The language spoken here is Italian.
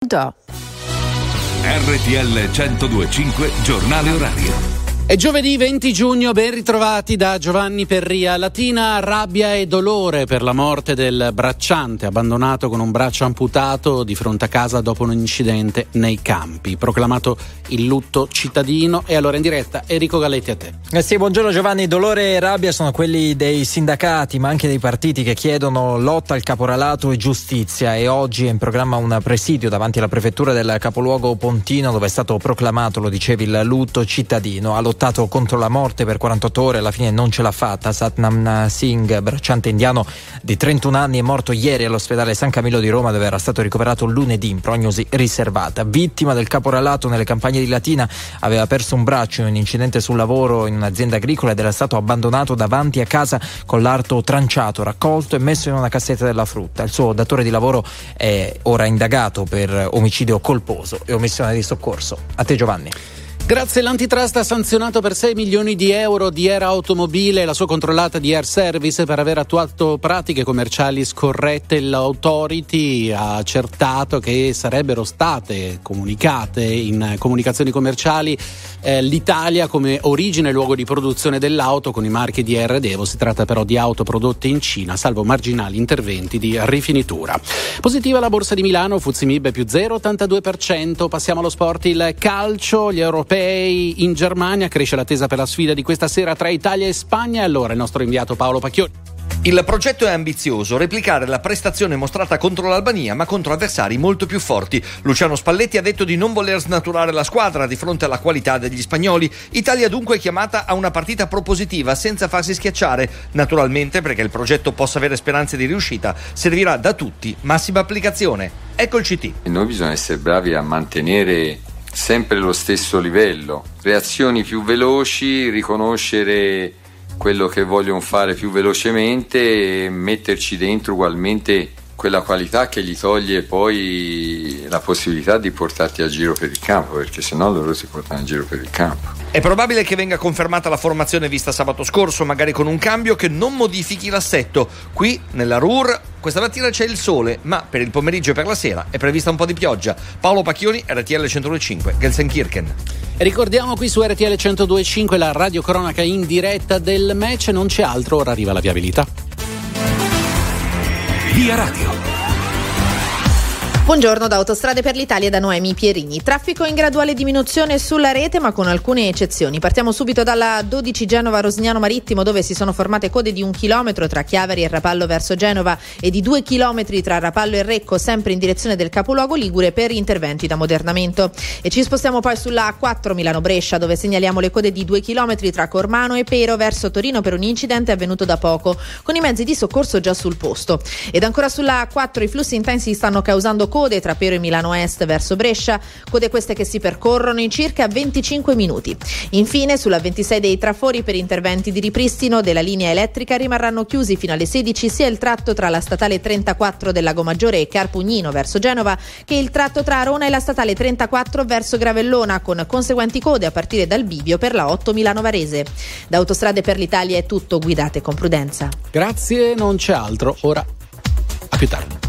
Rodò. RTL 102.5 Giornale Orario. È giovedì 20 giugno, ben ritrovati da Giovanni Perria. Latina, rabbia e dolore per la morte del bracciante abbandonato con un braccio amputato di fronte a casa dopo un incidente nei campi. Proclamato il lutto cittadino. E allora in diretta Enrico Galletti, a te. Sì, buongiorno Giovanni. Dolore e rabbia sono quelli dei sindacati ma anche dei partiti che chiedono lotta al caporalato e giustizia, e oggi è in programma un presidio davanti alla prefettura del capoluogo pontino, dove è stato proclamato, lo dicevi, il lutto cittadino. Ha lottato contro la morte per 48 ore, alla fine non ce l'ha fatta. Satnam Singh, bracciante indiano di 31 anni, è morto ieri all'ospedale San Camillo di Roma, dove era stato ricoverato lunedì in prognosi riservata. Vittima del caporalato nelle campagne di Latina, aveva perso un braccio in un incidente sul lavoro in un'azienda agricola ed era stato abbandonato davanti a casa con l'arto tranciato, raccolto e messo in una cassetta della frutta. Il suo datore di lavoro è ora indagato per omicidio colposo e omissione di soccorso. A te Giovanni. Grazie. L'antitrust ha sanzionato per 6 milioni di euro di Era Automobile e la sua controllata di Air Service per aver attuato pratiche commerciali scorrette. L'Authority ha accertato che sarebbero state comunicate in comunicazioni commerciali l'Italia come origine e luogo di produzione dell'auto con i marchi di Air ed Evo. Si tratta però di auto prodotte in Cina, salvo marginali interventi di rifinitura. Positiva la borsa di Milano, FTSE MIB più 0,82%. Passiamo allo sport, il calcio, gli europei in Germania, cresce l'attesa per la sfida di questa sera tra Italia e Spagna. E allora il nostro inviato Paolo Pacchioni. Il progetto è ambizioso, replicare la prestazione mostrata contro l'Albania ma contro avversari molto più forti. Luciano Spalletti ha detto di non voler snaturare la squadra di fronte alla qualità degli spagnoli. Italia dunque è chiamata a una partita propositiva senza farsi schiacciare. Naturalmente, perché il progetto possa avere speranze di riuscita, servirà da tutti massima applicazione. Ecco il CT. E noi bisogna essere bravi a mantenere sempre lo stesso livello, reazioni più veloci, riconoscere quello che vogliono fare più velocemente e metterci dentro ugualmente quella qualità che gli toglie poi la possibilità di portarti a giro per il campo, perché sennò loro si portano a giro per il campo. È probabile che venga confermata la formazione vista sabato scorso, magari con un cambio che non modifichi l'assetto. Qui nella Ruhr questa mattina c'è il sole, ma per il pomeriggio e per la sera è prevista un po' di pioggia. Paolo Pacchioni, RTL 102.5, Gelsenkirchen. Ricordiamo qui su RTL 102.5 la radiocronaca in diretta del match. Non c'è altro, ora arriva la viabilità. Via Radio. Buongiorno da Autostrade per l'Italia, da Noemi Pierini. Traffico in graduale diminuzione sulla rete, ma con alcune eccezioni. Partiamo subito dalla 12 Genova-Rosignano Marittimo, dove si sono formate code di 1 chilometro tra Chiavari e Rapallo verso Genova e di 2 chilometri tra Rapallo e Recco, sempre in direzione del capoluogo ligure, per interventi d'ammodernamento. E ci spostiamo poi sulla A4 Milano-Brescia, dove segnaliamo le code di 2 chilometri tra Cormano e Pero verso Torino per un incidente avvenuto da poco, con i mezzi di soccorso già sul posto. Ed ancora sulla A4 i flussi intensi stanno causando code tra Pero e Milano Est verso Brescia, code queste che si percorrono in circa 25 minuti. Infine sulla 26 dei Trafori, per interventi di ripristino della linea elettrica, rimarranno chiusi fino alle 16 sia il tratto tra la statale 34 del Lago Maggiore e Carpugnino verso Genova che il tratto tra Arona e la statale 34 verso Gravellona, con conseguenti code a partire dal bivio per la 8 Milano Varese. Da Autostrade per l'Italia è tutto, guidate con prudenza. Grazie, non c'è altro, ora a più tardi.